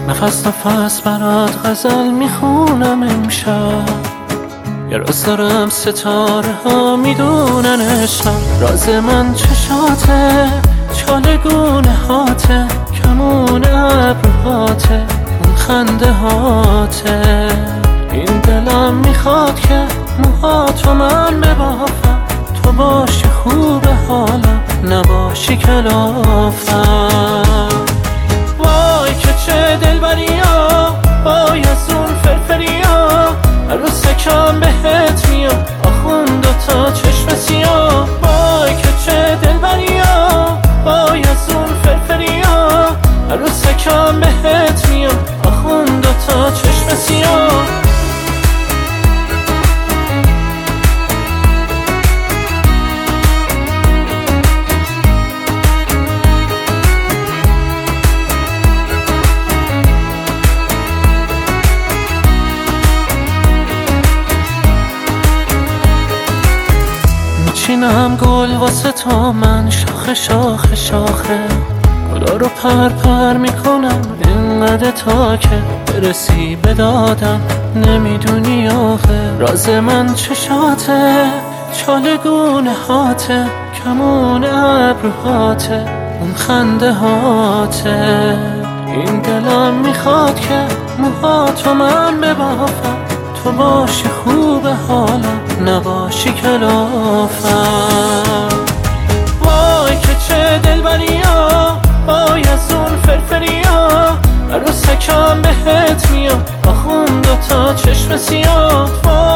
نفس نفس برات غزل میخونم امشب، یه راز دارم ستاره ها میدونن عشقم. راز من چشاته، چالگونه هاته، کمون ابروهاته، اون خنده هاته. این دلم میخواد که موهاتو من ببافم، تو باشی خوب حالم، نباشی کلافم. وای که چه دلبریا، وای از اون فرفریا، عروسکم بهت میام آخون دوتا چشم سیاه. وای که چه دلبریا، وای از اون فرفریا، عروسکم بهت میام آخون دوتا چشم سیاه. میچینم گل واسه تو من، شاخه شاخه شاخه، گلا رو پر پر میکنم اینقدر تا که برسی به دادم. نمیدونی آخه راز من چشاته، چالگونه هاته، کمون ابروهاته، اون خنده هاته. این دلم میخواد که موهاتو من ببافم، تو باشی خوب حالم، نباشی کلافم. وای که چه دلبریا، وای از اون فرفریا، عروسکم بهت میام آخون دوتا چشم سیاه.